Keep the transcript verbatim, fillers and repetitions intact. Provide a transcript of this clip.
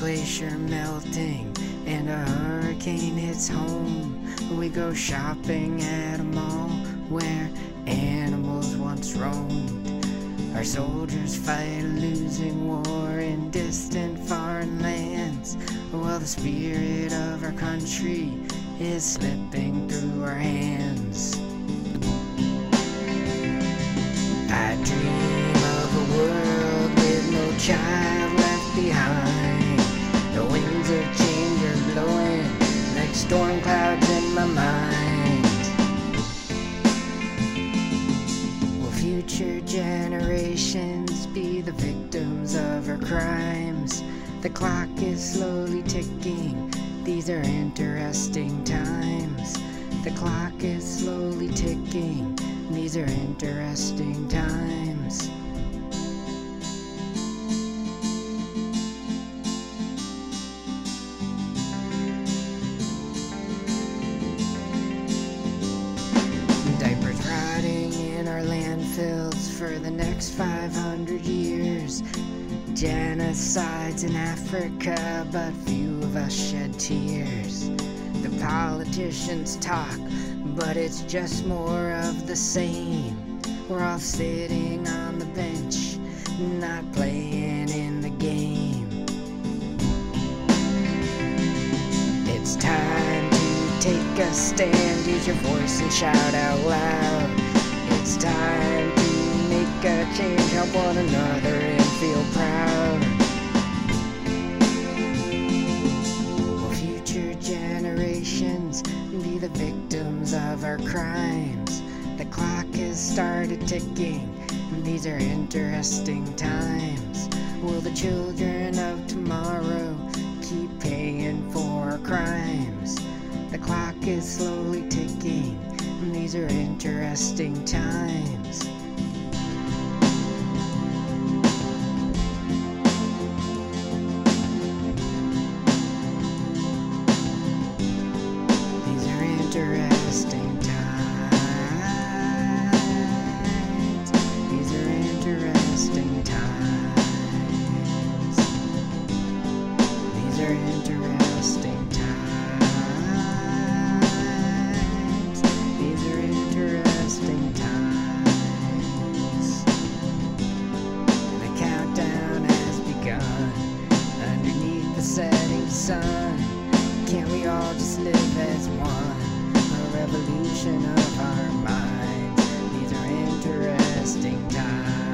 glacier melting and a hurricane hits home. We go shopping at a mall where animals once roamed. Our soldiers fight a losing war in distant foreign lands, while the spirit of our country is slipping through our hands. I dream of a world with no child left behind. The winds of change are blowing like storm clouds in my mind. Will future generations be the victims of our crimes? The clock is slowly ticking. These are interesting times. The clock is slowly ticking. These are interesting times. Diapers rotting in our landfills for the next five hundred years. Genocides in Africa, but few of us shed tears. The politicians talk, but it's just more of the same. We're all sitting on the bench, not playing in the game. It's time to take a stand, use your voice and shout out loud. It's time to make a change, help one another and feel proud. Will future generations be the victims of our crimes? The clock has started ticking, and these are interesting times. Will the children of tomorrow keep paying for our crimes? The clock is slowly ticking, and these are interesting times. Interesting times. These are interesting times. These are interesting times. These are interesting times. The countdown has begun underneath the setting sun. Can't we all just live as one? Revolution of our minds. These are interesting times.